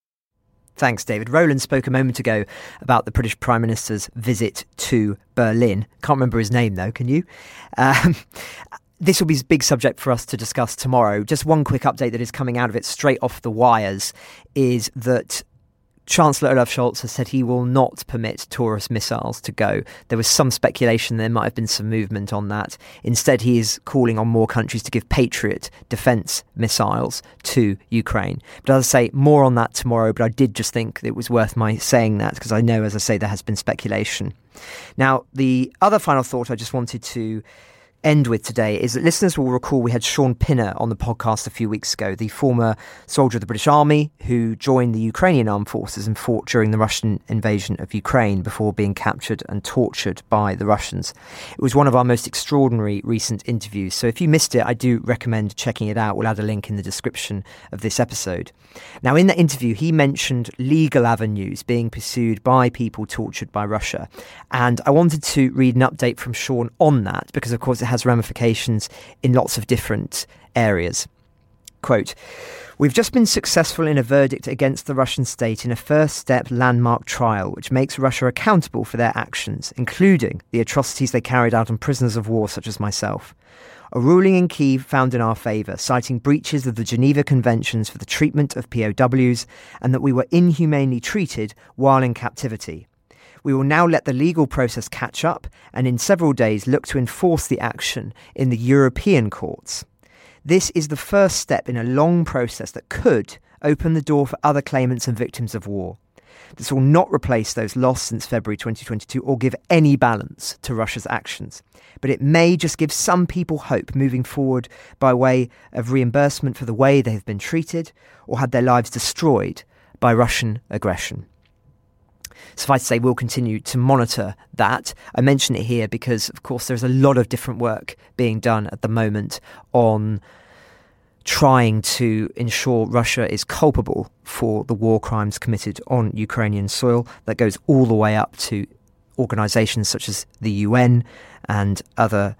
Thanks, David. Roland spoke a moment ago about the British Prime Minister's visit to Berlin. Can't remember his name, though, can you? Um, this will be a big subject for us to discuss tomorrow. Just one quick update that is coming out of it straight off the wires is that Chancellor Olaf Scholz has said he will not permit Taurus missiles to go. There was some speculation there might have been some movement on that. Instead, he is calling on more countries to give Patriot defence missiles to Ukraine. But as I say, more on that tomorrow, but I did just think it was worth my saying that because I know, as I say, there has been speculation. Now, the other final thought I just wanted to end with today is that listeners will recall we had Sean Pinner on the podcast a few weeks ago, the former soldier of the British Army who joined the Ukrainian armed forces and fought during the Russian invasion of Ukraine before being captured and tortured by the Russians. It was one of our most extraordinary recent interviews, so if you missed it, I do recommend checking it out. We'll add a link in the description of this episode. Now, in that interview, he mentioned legal avenues being pursued by people tortured by Russia, and I wanted to read an update from Sean on that because, of course, it has ramifications in lots of different areas. Quote, "We've just been successful in a verdict against the Russian state in a first step landmark trial which makes Russia accountable for their actions, including the atrocities they carried out on prisoners of war such as myself. A ruling in Kyiv found in our favour, citing breaches of the Geneva Conventions for the treatment of P O Ws and that we were inhumanely treated while in captivity. We will now let the legal process catch up and in several days look to enforce the action in the European courts. This is the first step in a long process that could open the door for other claimants and victims of war. This will not replace those lost since February twenty twenty-two or give any balance to Russia's actions. But it may just give some people hope moving forward by way of reimbursement for the way they have been treated or had their lives destroyed by Russian aggression." Suffice to say, we'll continue to monitor that. I mention it here because, of course, there's a lot of different work being done at the moment on trying to ensure Russia is culpable for the war crimes committed on Ukrainian soil. That goes all the way up to organisations such as the U N and other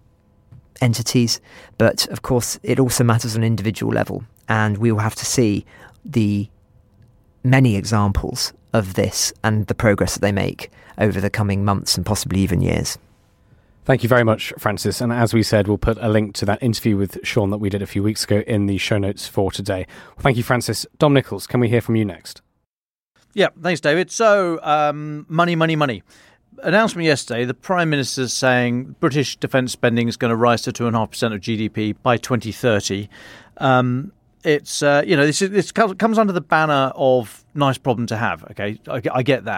entities. But, of course, it also matters on an individual level. And we will have to see the many examples of this and the progress that they make over the coming months and possibly even years. Thank you very much, Francis. And as we said, we'll put a link to that interview with Sean that we did a few weeks ago in the show notes for today. Well, thank you, Francis. Dom Nichols, can we hear from you next? Yeah, thanks, David. So, um, money, money, money. Announcement yesterday, the Prime Minister's saying British defence spending is going to rise to two point five percent of G D P by twenty thirty. Um, it's, uh, you know, this, is, this comes under the banner of nice problem to have, okay? I, I get that.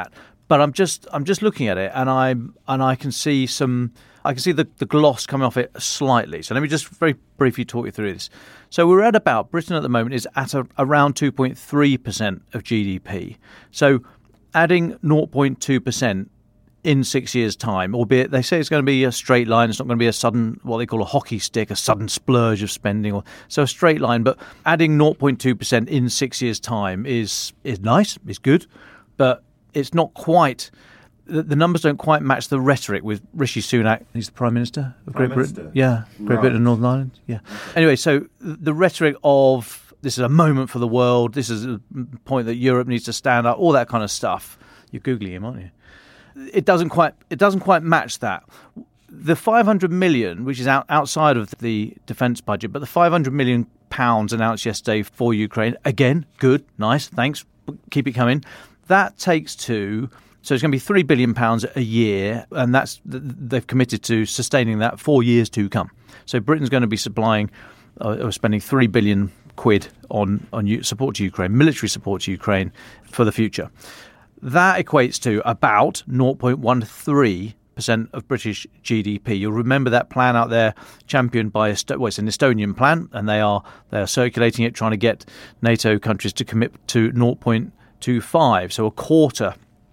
But I'm just I'm just looking at it, and I and I can see some I can see the, the gloss coming off it slightly. So let me just very briefly talk you through this. So we're at about Britain at the moment is at a, around two point three percent of G D P. So adding zero point two percent in six years' time, albeit they say it's going to be a straight line. It's not going to be a sudden, what they call a hockey stick, a sudden splurge of spending. Or so a straight line, but adding zero point two percent in six years' time is is nice, is good, but it's not quite, the, the numbers don't quite match the rhetoric with Rishi Sunak. He's the Prime Minister of Great Prime Britain. Minister. Yeah, Great Right. Britain and Northern Ireland. Yeah. Anyway, so the rhetoric of this is a moment for the world, this is a point that Europe needs to stand up, all that kind of stuff. You're Googling him, aren't you? It doesn't quite, it doesn't quite match that. The five hundred million, which is out, outside of the defence budget, but the five hundred million pounds announced yesterday for Ukraine, again, good, nice, thanks, keep it coming. That takes to, so it's going to be three billion pounds a year, and that's they've committed to sustaining that for years to come. So Britain's going to be supplying uh, or spending three billion quid on, on support to Ukraine, military support to Ukraine for the future. That equates to about zero point one three percent of British G D P. You'll remember that plan out there championed by, well, it's an Estonian plan, and they are they are circulating it, trying to get NATO countries to commit to zero point two five, so a quarter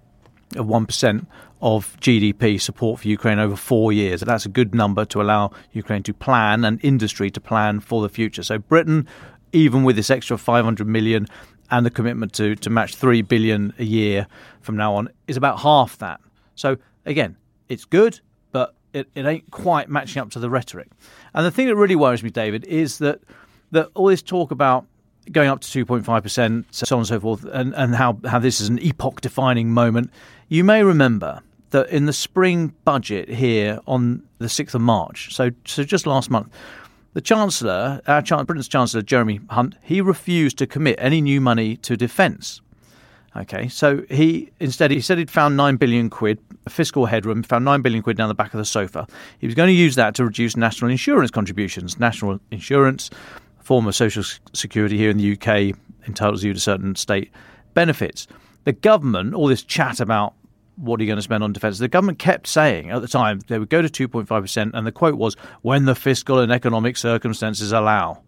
of one percent of G D P support for Ukraine over four years. That's a good number to allow Ukraine to plan and industry to plan for the future. So Britain, even with this extra five hundred million and the commitment to, to match three billion a year from now on, is about half that. So again, it's good, but it, it ain't quite matching up to the rhetoric. And the thing that really worries me, David, is that, that all this talk about going up to two point five percent, so on and so forth, and, and how, how this is an epoch-defining moment. You may remember that in the spring budget here on the sixth of March, so so just last month, the Chancellor, our Britain's Chancellor, Jeremy Hunt, he refused to commit any new money to defence. Okay, so he instead he said he'd found nine billion quid, a fiscal headroom, found nine billion quid down the back of the sofa. He was going to use that to reduce national insurance contributions. National insurance, form of social security here in the U K, entitles you to certain state benefits. The government, all this chat about what are you going to spend on defence, the government kept saying at the time they would go to two point five percent, and the quote was, when the fiscal and economic circumstances allow.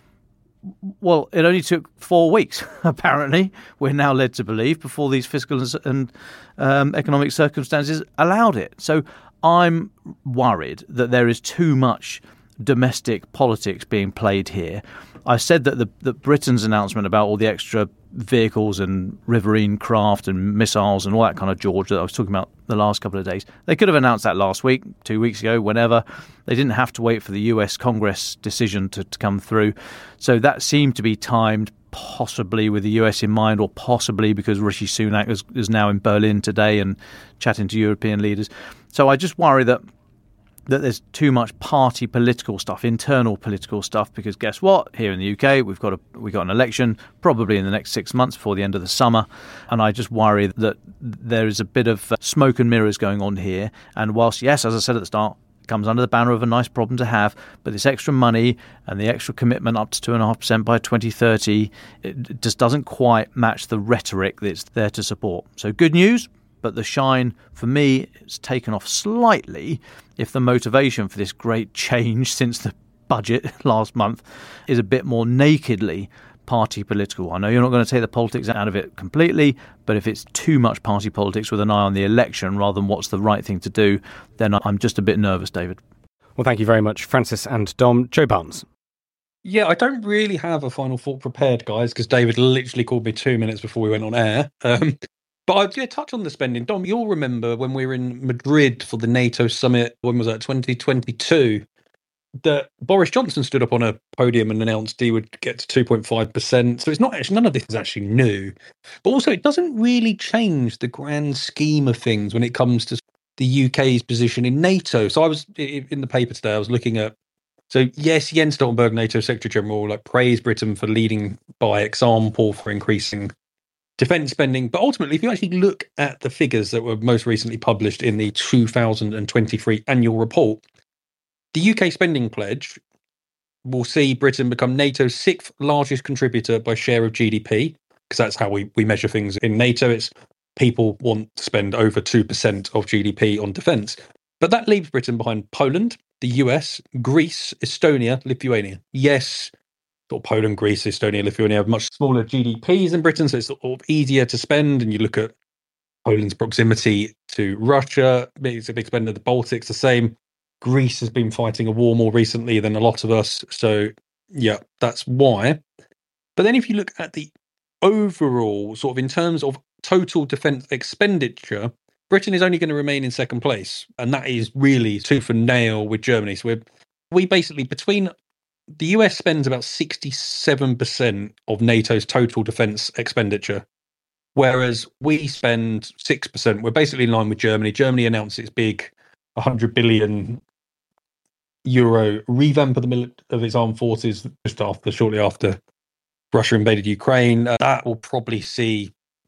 Well, it only took four weeks, apparently, we're now led to believe, before these fiscal and um, economic circumstances allowed it. So I'm worried that there is too much domestic politics being played here. I said that the that Britain's announcement about all the extra vehicles and riverine craft and missiles and all that kind of George that I was talking about the last couple of days, they could have announced that last week, two weeks ago, whenever. They didn't have to wait for the U S Congress decision to, to come through. So that seemed to be timed possibly with the U S in mind, or possibly because Rishi Sunak is, is now in Berlin today and chatting to European leaders. So I just worry that that there's too much party political stuff, internal political stuff, because guess what? Here in the U K, we've got a we've got an election probably in the next six months before the end of the summer, and I just worry that there is a bit of smoke and mirrors going on here. And whilst, yes, as I said at the start, it comes under the banner of a nice problem to have, but this extra money and the extra commitment up to two point five percent by twenty thirty, it just doesn't quite match the rhetoric that's there to support. So good news, but the shine, for me, is taken off slightly if the motivation for this great change since the budget last month is a bit more nakedly party political. I know you're not going to take the politics out of it completely, but if it's too much party politics with an eye on the election rather than what's the right thing to do, then I'm just a bit nervous, David. Well, thank you very much, Francis and Dom. Joe Barnes. Yeah, I don't really have a final thought prepared, guys, because David literally called me two minutes before we went on air. Um, But I'd yeah, touch on the spending. Dom, you'll remember when we were in Madrid for the NATO summit, when was that, twenty twenty-two, that Boris Johnson stood up on a podium and announced he would get to two point five percent. So it's not actually, none of this is actually new. But also, it doesn't really change the grand scheme of things when it comes to the U K's position in NATO. So I was in the paper today, I was looking at, so yes, Jens Stoltenberg, NATO Secretary General, like praised Britain for leading by example for increasing defence spending. But ultimately, if you actually look at the figures that were most recently published in the two thousand twenty-three annual report, the U K spending pledge will see Britain become NATO's sixth largest contributor by share of G D P, because that's how we, we measure things in NATO. It's people want to spend over two percent of G D P on defence. But that leaves Britain behind Poland, the U S, Greece, Estonia, Lithuania. Yes, sort of Poland, Greece, Estonia, Lithuania have much smaller G D Ps than Britain, so it's sort of easier to spend. And you look at Poland's proximity to Russia, it's a big spender. The Baltics, the same. Greece has been fighting a war more recently than a lot of us. So, yeah, that's why. But then if you look at the overall, sort of in terms of total defence expenditure, Britain is only going to remain in second place. And that is really tooth and nail with Germany. So we're, we basically, between the U S spends about sixty-seven percent of NATO's total defence expenditure, whereas we spend six percent. We're basically in line with Germany. Germany announced its big one hundred billion euro revamp of the mili- of its armed forces just after, shortly after Russia invaded Ukraine. Uh, that will probably see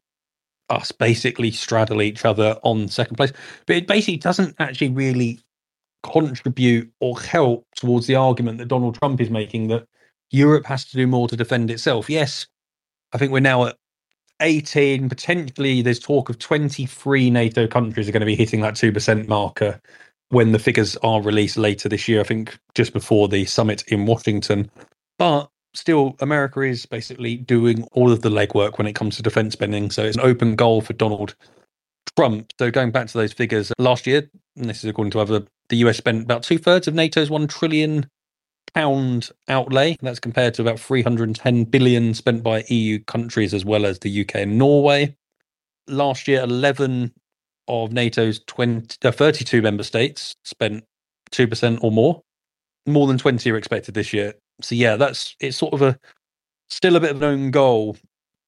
us basically straddle each other on second place. But it basically doesn't actually really contribute or help towards the argument that Donald Trump is making that Europe has to do more to defend itself. Yes, I think we're now at eighteen, potentially there's talk of twenty-three NATO countries are going to be hitting that two percent marker when the figures are released later this year, I think just before the summit in Washington. But still, America is basically doing all of the legwork when it comes to defence spending. So it's an open goal for Donald Trump. So going back to those figures, last year, and this is according to other, the U S spent about two thirds of NATO's one trillion pound outlay. That's compared to about three hundred ten billion spent by E U countries as well as the U K and Norway. Last year, eleven of NATO's twenty, uh, thirty-two member states spent two percent or more. More than twenty are expected this year. So yeah, that's it's sort of a still a bit of an own goal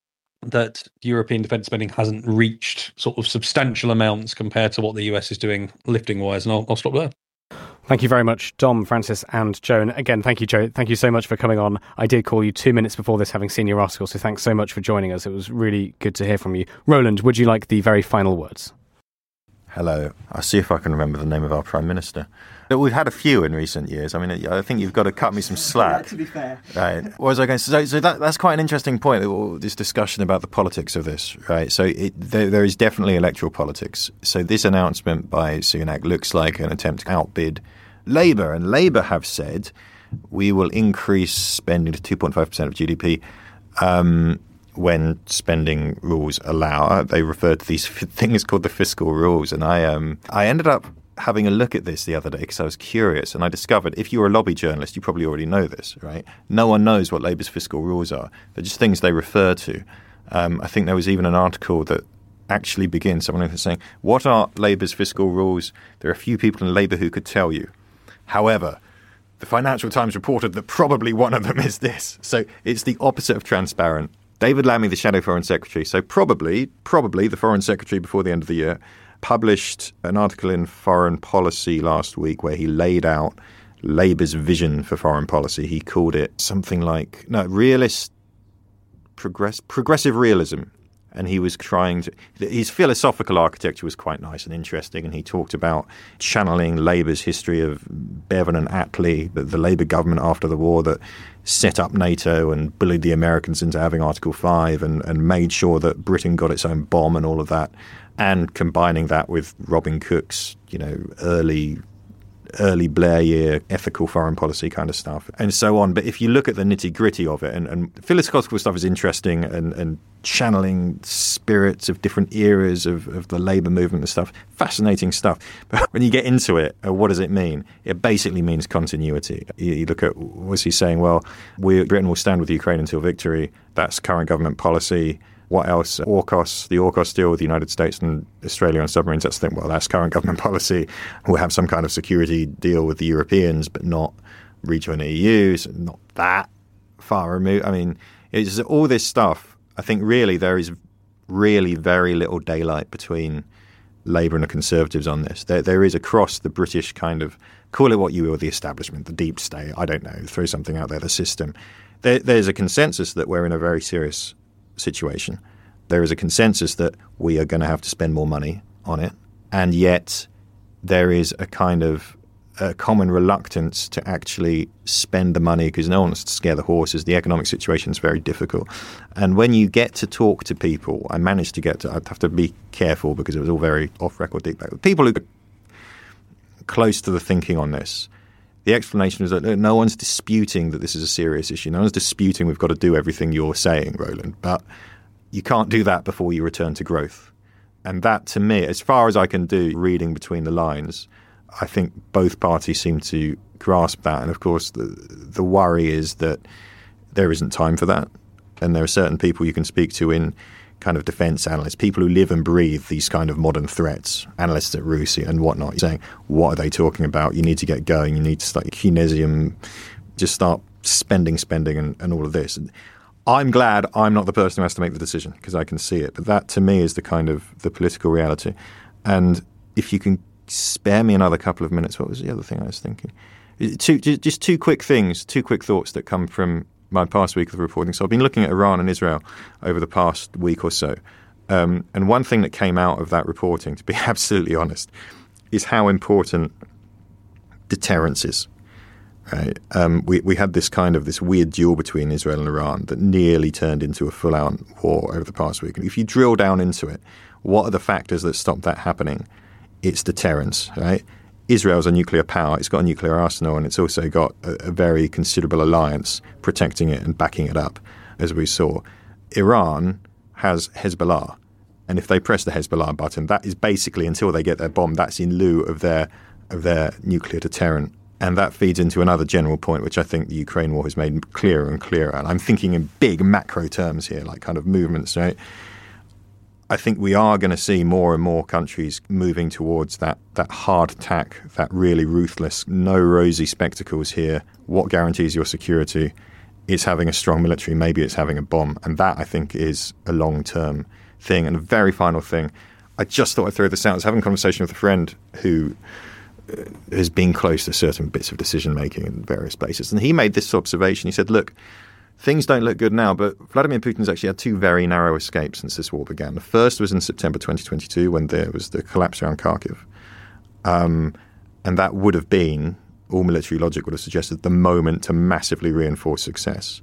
that European defence spending hasn't reached sort of substantial amounts compared to what the U S is doing lifting wise. And I'll, I'll stop there. Thank you very much, Dom, Francis and Joan. Again, thank you, Joe. Thank you so much for coming on. I did call you two minutes before this, having seen your article, so thanks so much for joining us. It was really good to hear from you. Roland, would you like the very final words? Hello. I'll see if I can remember the name of our Prime Minister. We've had a few in recent years. I mean, I think you've got to cut me some slack. Yeah, to be fair. Right. What was I going to say? So that, that's quite an interesting point, this discussion about the politics of this, right? So it, there, there is definitely electoral politics. So this announcement by Sunak looks like an attempt to outbid Labour. And Labour have said, we will increase spending to two point five percent of G D P um, when spending rules allow. They refer to these things called the fiscal rules. And I um, I ended up having a look at this the other day because I was curious, and I discovered if you're a lobby journalist, you probably already know this, right? No one knows what Labour's fiscal rules are. They're just things they refer to. Um, I think there was even an article that actually begins, someone was saying, what are Labour's fiscal rules? There are a few people in Labour who could tell you. However, the Financial Times reported that probably one of them is this. So it's the opposite of transparent. David Lammy, the Shadow Foreign Secretary, so probably, probably the Foreign Secretary before the end of the year, published an article in Foreign Policy last week where he laid out Labour's vision for foreign policy. He called it something like, no, realist, progress, progressive realism. And he was trying to, his philosophical architecture was quite nice and interesting. And he talked about channeling Labour's history of Bevan and Attlee, the, the Labour government after the war that set up NATO and bullied the Americans into having Article five and, and made sure that Britain got its own bomb and all of that. And combining that with Robin Cook's, you know, early early Blair year ethical foreign policy kind of stuff and so on. But if you look at the nitty gritty of it, and, and philosophical stuff is interesting and, and channeling spirits of different eras of, of the Labour movement and stuff, fascinating stuff. But when you get into it, uh, what does it mean? It basically means continuity. You, you look at, was he saying, well, we, Britain will stand with Ukraine until victory. That's current government policy. What else? AUKUS, the AUKUS deal with the United States and Australia on submarines, that's the thing. Well, that's current government policy. We'll have some kind of security deal with the Europeans, but not rejoin the E U, so not that far removed. I mean, it's all this stuff. I think really there is really very little daylight between Labour and the Conservatives on this. There, there is across the British kind of, call it what you will, the establishment, the deep state, I don't know, throw something out there, the system. There, there's a consensus that we're in a very serious situation. There is a consensus that we are going to have to spend more money on it, and yet there is a kind of a common reluctance to actually spend the money because no one wants to scare the horses. The economic situation is very difficult. And when you get to talk to people, I managed to get to, I'd have to be careful because it was all very off-record deep back. People who are close to the thinking on this, the explanation is that no one's disputing that this is a serious issue. No one's disputing we've got to do everything you're saying, Roland. But you can't do that before you return to growth. And that, to me, as far as I can do, reading between the lines, I think both parties seem to grasp that. And, of course, the the worry is that there isn't time for that. And there are certain people you can speak to in kind of defense analysts, people who live and breathe these kind of modern threats, analysts at RUSI and whatnot, saying, what are they talking about? You need to get going. You need to start Keynesian, just start spending, spending and, and all of this. And I'm glad I'm not the person who has to make the decision because I can see it. But that, to me, is the kind of the political reality. And if you can spare me another couple of minutes, what was the other thing I was thinking? Two, just two quick things, two quick thoughts that come from my past week of reporting. So I've been looking at Iran and Israel over the past week or so. Um, and one thing that came out of that reporting, to be absolutely honest, is how important deterrence is. Right? Um, we, we had this kind of this weird duel between Israel and Iran that nearly turned into a full-out war over the past week. And if you drill down into it, what are the factors that stop that happening? It's deterrence, right? Israel's a nuclear power. It's got a nuclear arsenal, and it's also got a, a very considerable alliance protecting it and backing it up, as we saw. Iran has Hezbollah, and if they press the Hezbollah button, that is basically, until they get their bomb, that's in lieu of their of their nuclear deterrent. And that feeds into another general point, which I think the Ukraine war has made clearer and clearer. And I'm thinking in big macro terms here, like kind of movements, right? I think we are going to see more and more countries moving towards that that hard attack, that really ruthless, no rosy spectacles here. What guarantees your security? It's having a strong military. Maybe it's having a bomb. And that, I think, is a long-term thing. And a very final thing, I just thought I'd throw this out. I was having a conversation with a friend who uh, has been close to certain bits of decision-making in various places. And he made this observation. He said, look, things don't look good now, but Vladimir Putin's actually had two very narrow escapes since this war began. The first was in September twenty twenty-two when there was the collapse around Kharkiv. Um, and that would have been, all military logic would have suggested, the moment to massively reinforce success.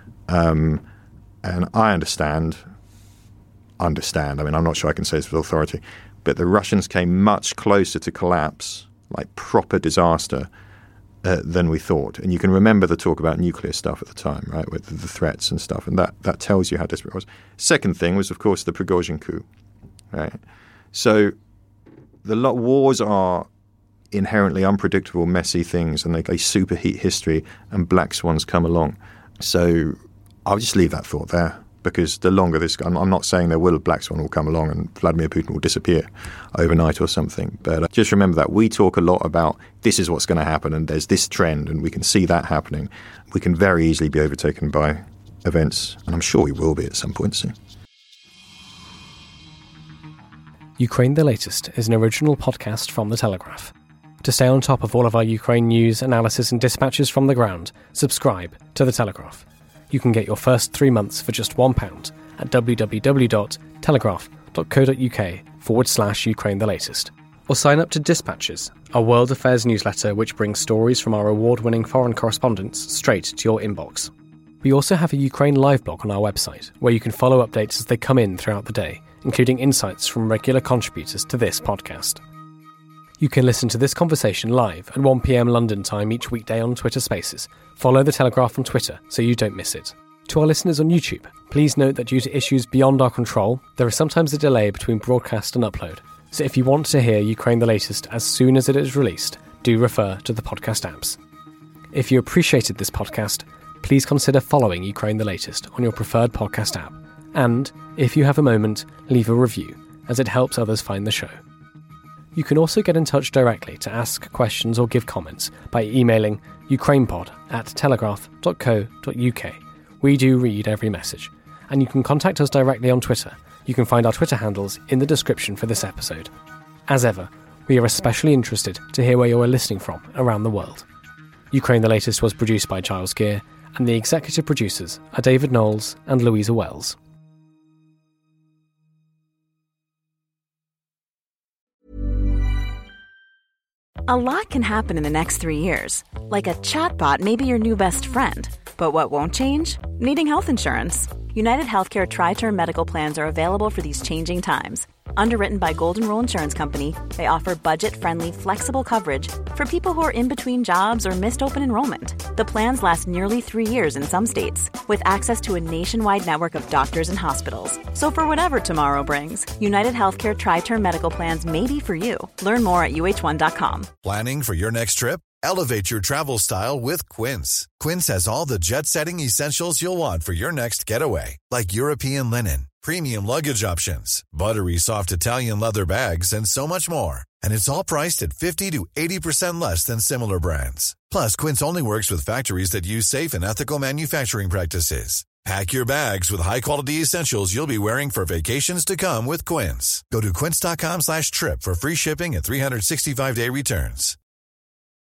Um, and I understand, understand, I mean, I'm not sure I can say this with authority, but the Russians came much closer to collapse, like proper disaster, Uh, than we thought. And you can remember the talk about nuclear stuff at the time, right, with the threats and stuff, and that, that tells you how desperate it was. Second thing was, of course, the Prigozhin coup, right? So the lo- wars are inherently unpredictable, messy things, and they, they superheat history, and black swans come along. So I'll just leave that thought there, because the longer this... I'm, I'm not saying there will a black swan will come along and Vladimir Putin will disappear overnight or something, but uh, just remember that we talk a lot about this is what's going to happen and there's this trend and we can see that happening. We can very easily be overtaken by events, and I'm sure we will be at some point soon. Ukraine the Latest is an original podcast from The Telegraph. To stay on top of all of our Ukraine news, analysis and dispatches from the ground, subscribe to The Telegraph. You can get your first three months for just one pound at www.telegraph.co.uk forward slash Ukraine the Latest. Or sign up to Dispatches, our world affairs newsletter which brings stories from our award-winning foreign correspondents straight to your inbox. We also have a Ukraine live blog on our website, where you can follow updates as they come in throughout the day, including insights from regular contributors to this podcast. You can listen to this conversation live at one p.m. London time each weekday on Twitter Spaces. Follow The Telegraph on Twitter so you don't miss it. To our listeners on YouTube, please note that due to issues beyond our control, there is sometimes a delay between broadcast and upload. So if you want to hear Ukraine the Latest as soon as it is released, do refer to the podcast apps. If you appreciated this podcast, please consider following Ukraine the Latest on your preferred podcast app. And, if you have a moment, leave a review, as it helps others find the show. You can also get in touch directly to ask questions or give comments by emailing ukrainepod at telegraph.co.uk. We do read every message. And you can contact us directly on Twitter. You can find our Twitter handles in the description for this episode. As ever, we are especially interested to hear where you are listening from around the world. Ukraine the Latest was produced by Giles Gear, and the executive producers are David Knowles and Louisa Wells. A lot can happen in the next three years. Like a chatbot may be your new best friend. But what won't change? Needing health insurance. United Healthcare Tri-Term Medical Plans are available for these changing times. Underwritten by Golden Rule Insurance Company, they offer budget-friendly, flexible coverage for people who are in between jobs or missed open enrollment. The plans last nearly three years in some states, with access to a nationwide network of doctors and hospitals. So for whatever tomorrow brings, United Healthcare Tri-Term Medical Plans may be for you. Learn more at U H one dot com. Planning for your next trip? Elevate your travel style with Quince. Quince has all the jet-setting essentials you'll want for your next getaway, like European linen, premium luggage options, buttery soft Italian leather bags, and so much more. And it's all priced at fifty to eighty percent less than similar brands. Plus, Quince only works with factories that use safe and ethical manufacturing practices. Pack your bags with high-quality essentials you'll be wearing for vacations to come with Quince. Go to quince dot com slash trip for free shipping and three sixty-five day returns.